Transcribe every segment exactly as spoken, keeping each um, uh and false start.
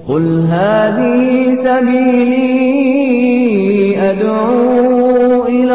قل هذه سبيلي أدعو إلى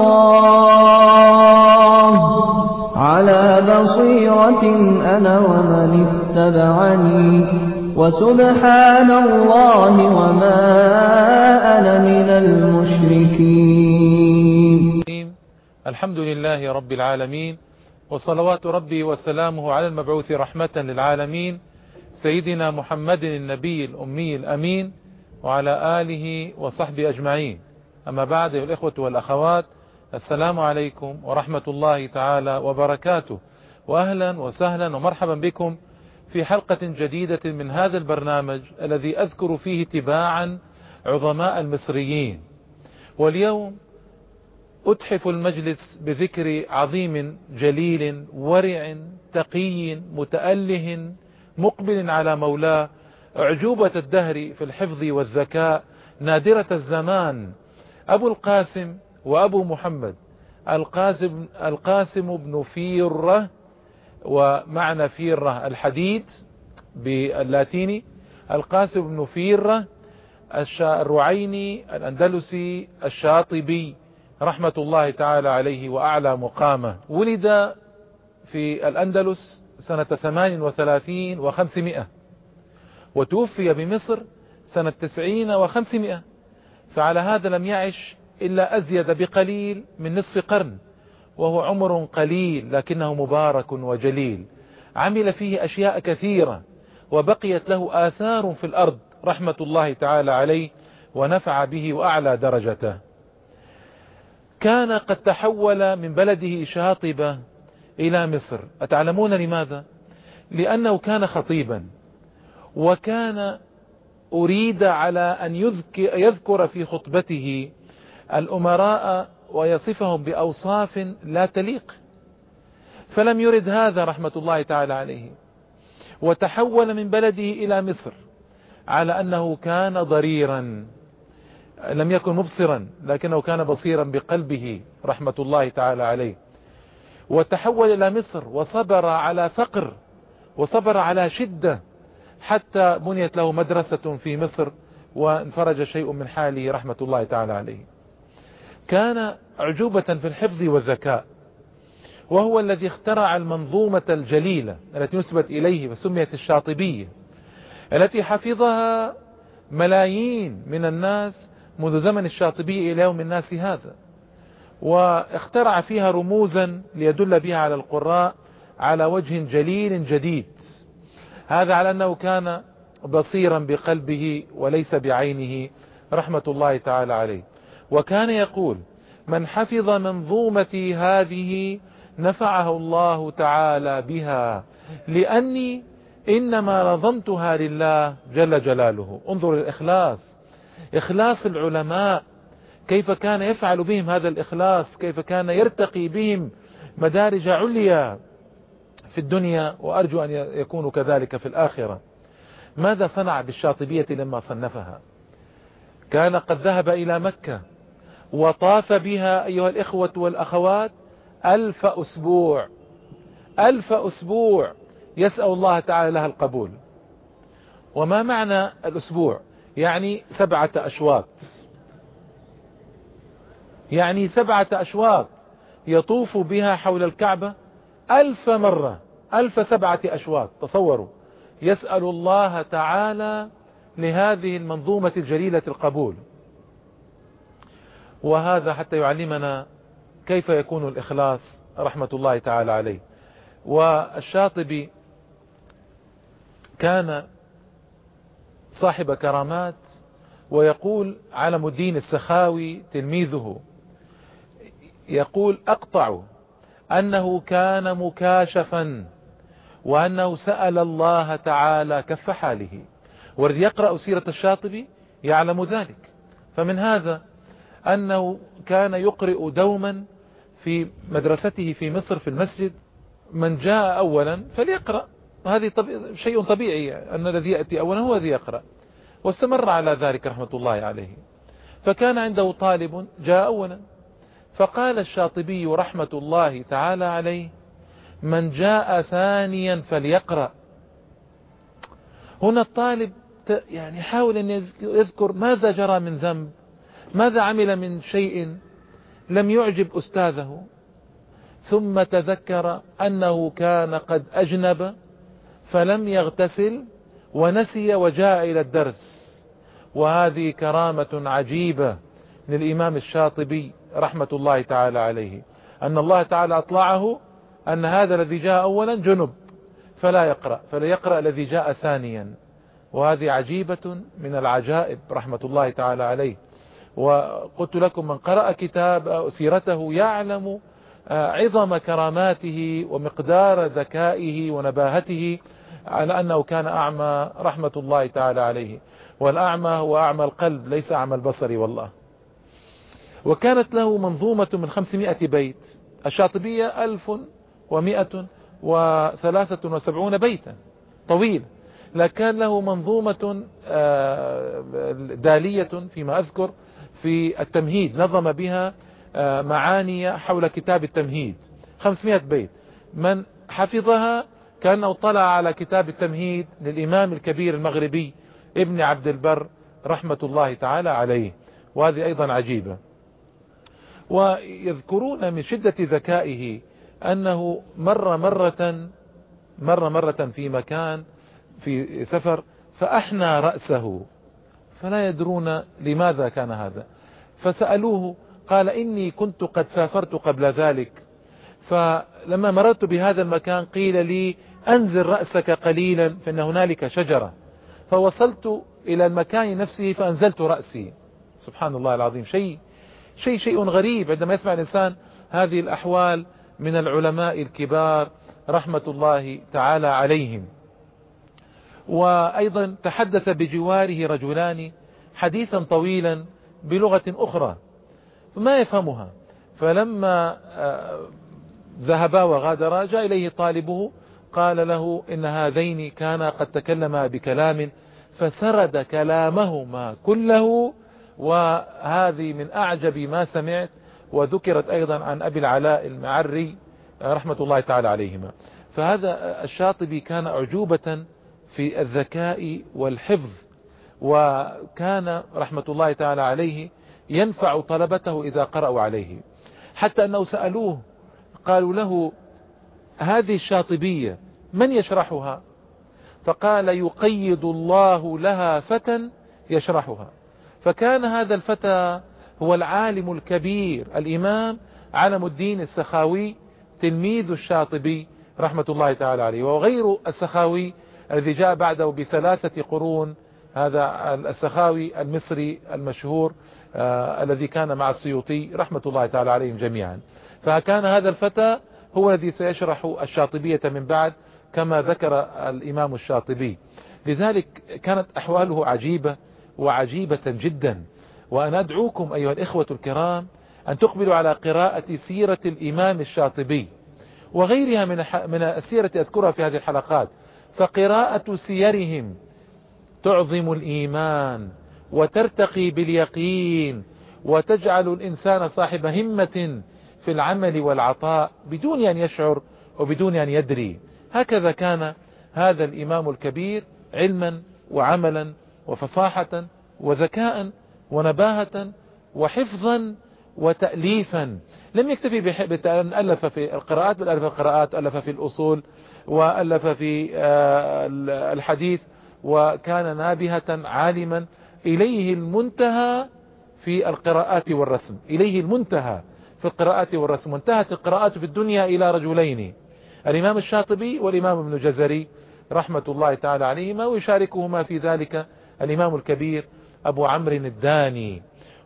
الله على بصيرة أنا ومن اتبعني وسبحان الله وما أنا من المشركين. الحمد لله رب العالمين، وصلوات ربي وسلامه على المبعوث رحمة للعالمين سيدنا محمد النبي الأمي الأمين وعلى آله وصحبه أجمعين. أما بعد، أيها الإخوة والأخوات، السلام عليكم ورحمة الله تعالى وبركاته، وأهلا وسهلا ومرحبا بكم في حلقة جديدة من هذا البرنامج الذي أذكر فيه تباعا عظماء المصريين. واليوم أتحف المجلس بذكر عظيم جليل ورع تقي متأله مقبل على مولاه، أعجوبة الدهر في الحفظ والذكاء، نادرة الزمان، أبو القاسم وأبو محمد القاسم, القاسم بن فيرة، ومعنى فيرة الحديد باللاتيني، القاسم بن فيرة الرعيني الأندلسي الشاطبي رحمة الله تعالى عليه وأعلى مقامه. ولد في الأندلس سنة ثمان وثلاثين وخمسمائة، وتوفي بمصر سنة تسعين وخمسمائة، فعلى هذا لم يعش إلا أزيد بقليل من نصف قرن، وهو عمر قليل لكنه مبارك وجليل. عمل فيه أشياء كثيرة وبقيت له آثار في الأرض رحمة الله تعالى عليه ونفع به وأعلى درجته. كان قد تحول من بلده شاطبة إلى مصر. أتعلمون لماذا؟ لأنه كان خطيبا، وكان أريد على أن يذكر في خطبته الأمراء ويصفهم بأوصاف لا تليق، فلم يرد هذا رحمة الله تعالى عليه، وتحول من بلده إلى مصر على أنه كان ضريرا، لم يكن مبصرا لكنه كان بصيرا بقلبه رحمة الله تعالى عليه، وتحول إلى مصر وصبر على فقر وصبر على شدة حتى بنيت له مدرسة في مصر وانفرج شيء من حاله رحمة الله تعالى عليه. كان أعجوبة في الحفظ والذكاء، وهو الذي اخترع المنظومة الجليلة التي نسبت إليه فسميت الشاطبية، التي حفظها ملايين من الناس منذ زمن الشاطبي إلى يوم الناس هذا، واخترع فيها رموزا ليدل بها على القراء على وجه جليل جديد. هذا على أنه كان بصيرا بقلبه وليس بعينه رحمة الله تعالى عليه. وكان يقول: من حفظ منظومتي هذه نفعه الله تعالى بها، لأني إنما نظمتها لله جل جلاله. انظر الإخلاص، إخلاص العلماء، كيف كان يفعل بهم هذا الإخلاص، كيف كان يرتقي بهم مدارج عليا في الدنيا، وأرجو أن يكونوا كذلك في الآخرة. ماذا صنع بالشاطبية لما صنفها؟ كان قد ذهب إلى مكة وطاف بها أيها الإخوة والأخوات ألف أسبوع، ألف أسبوع يسأل الله تعالى لها القبول. وما معنى الأسبوع؟ يعني سبعة أشواط، يعني سبعة أشواط يطوف بها حول الكعبة ألف مرة، ألف سبعة أشواط. تصوروا، يسأل الله تعالى لهذه المنظومة الجليلة القبول. وهذا حتى يعلمنا كيف يكون الإخلاص رحمة الله تعالى عليه. والشاطبي كان صاحب كرامات، ويقول علم الدين السخاوي تلميذه، يقول: أقطع أنه كان مكاشفا، وأنه سأل الله تعالى كف حاله. والذي يقرأ سيرة الشاطبي يعلم ذلك. فمن هذا أنه كان يقرئ دوما في مدرسته في مصر في المسجد: من جاء أولا فليقرأ. هذه طبيعي، شيء طبيعي أن الذي يأتي أولا هو الذي يقرأ. واستمر على ذلك رحمة الله عليه. فكان عنده طالب جاء أولا، فقال الشاطبي رحمة الله تعالى عليه: من جاء ثانيا فليقرأ. هنا الطالب يعني حاول أن يذكر ماذا جرى من ذنب، ماذا عمل من شيء لم يعجب أستاذه، ثم تذكر أنه كان قد أجنب فلم يغتسل ونسي وجاء إلى الدرس. وهذه كرامة عجيبة للإمام الشاطبي رحمة الله تعالى عليه، أن الله تعالى أطلعه أن هذا الذي جاء أولا جنب فلا يقرأ، فلا يقرأ الذي جاء ثانيا. وهذه عجيبة من العجائب رحمة الله تعالى عليه. وقلت لكم من قرأ كتاب سيرته يعلم عظم كراماته ومقدار ذكائه ونباهته، على أنه كان أعمى رحمة الله تعالى عليه، والأعمى هو أعمى القلب ليس أعمى البصر والله. وكانت له منظومة من خمسمائة بيت، الشاطبية ألف ومائة وثلاثة وسبعون بيتا طويل، لكن له منظومة دالية فيما أذكر في التمهيد، نظم بها معاني حول كتاب التمهيد، خمسمائة بيت. من حفظها كأنه طلع على كتاب التمهيد للإمام الكبير المغربي ابن عبد البر رحمة الله تعالى عليه. وهذه أيضا عجيبة. ويذكرون من شدة ذكائه أنه مر مرة مر مرة في مكان في سفر فأحنى رأسه فلا يدرون لماذا كان هذا، فسألوه قال إني كنت قد سافرت قبل ذلك، فلما مررت بهذا المكان قيل لي أنزل رأسك قليلا فإن هنالك شجرة، فوصلت إلى المكان نفسه فأنزلت رأسي. سبحان الله العظيم، شيء شيء شيء غريب عندما يسمع الإنسان هذه الأحوال من العلماء الكبار رحمة الله تعالى عليهم. وأيضا تحدث بجواره رجلان حديثا طويلا بلغة أخرى فما يفهمها، فلما ذهبا وغادرا جاء إليه طالبه قال له إن هذين كانا قد تكلما بكلام فسرد كلامهما كله، وهذه من أعجب ما سمعت. وذكرت أيضا عن أبي العلاء المعري رحمة الله تعالى عليهما. فهذا الشاطبي كان أعجوبة في الذكاء والحفظ، وكان رحمة الله تعالى عليه ينفع طلبته إذا قرأوا عليه، حتى أنه سألوه قالوا له هذه الشاطبية من يشرحها؟ فقال يقيد الله لها فتى يشرحها. فكان هذا الفتى هو العالم الكبير الإمام علم الدين السخاوي تلميذ الشاطبي رحمة الله تعالى عليه، وغير السخاوي الذي جاء بعده بثلاثة قرون، هذا السخاوي المصري المشهور آه الذي كان مع السيوطي رحمة الله تعالى عليهم جميعا. فكان هذا الفتى هو الذي سيشرح الشاطبية من بعد كما ذكر الإمام الشاطبي. لذلك كانت أحواله عجيبة وعجيبة جدا. وأنا أدعوكم أيها الإخوة الكرام أن تقبلوا على قراءة سيرة الإمام الشاطبي وغيرها من من السيرة أذكرها في هذه الحلقات، فقراءة سيرهم تعظم الإيمان وترتقي باليقين وتجعل الإنسان صاحب همة في العمل والعطاء بدون أن يشعر وبدون أن يدري. هكذا كان هذا الإمام الكبير علما وعملا وفصاحة وذكاء ونباهة وحفظا وتأليفا. لم يكتفي بأن ألف في القراءات، بل ألف في القراءات، ألف في الأصول، وألف في الحديث، وكان نابهة عالما. إليه المنتهى في القراءات والرسم، إليه المنتهى في القراءات والرسم. وانتهت القراءات في الدنيا إلى رجلين، الإمام الشاطبي والإمام ابن جزري رحمة الله تعالى عليهما، ويشاركهما في ذلك الإمام الكبير أبو عمرو الداني.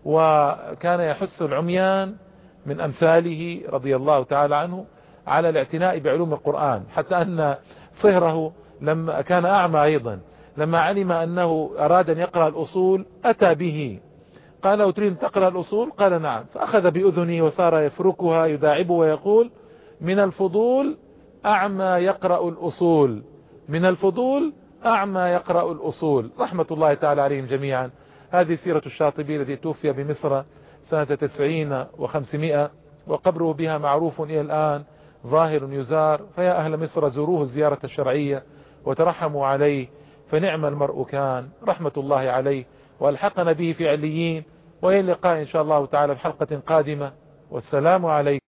وكان يحث العميان من أمثاله رضي الله تعالى عنه على الاعتناء بعلوم القرآن، حتى أن صهره لما كان أعمى أيضا لما علم أنه أراد أن يقرأ الأصول أتى به، قال له تريد تقرأ الأصول؟ قال نعم. فأخذ بأذنه وصار يفركها يداعبه ويقول من الفضول أعمى يقرأ الأصول، من الفضول أعمى يقرأ الأصول، رحمة الله تعالى عليهم جميعا. هذه سيرة الشاطبي الذي توفي بمصر سنة تسعين وخمسمائة، وقبره بها معروف إلى الآن ظاهر يزار. فيا أهل مصر زوروه الزيارة الشرعية وترحموا عليه، فنعم المرء كان رحمة الله عليه، والحقنا به في عليين. وإلى اللقاء إن شاء الله تعالى في حلقة قادمة، والسلام عليكم.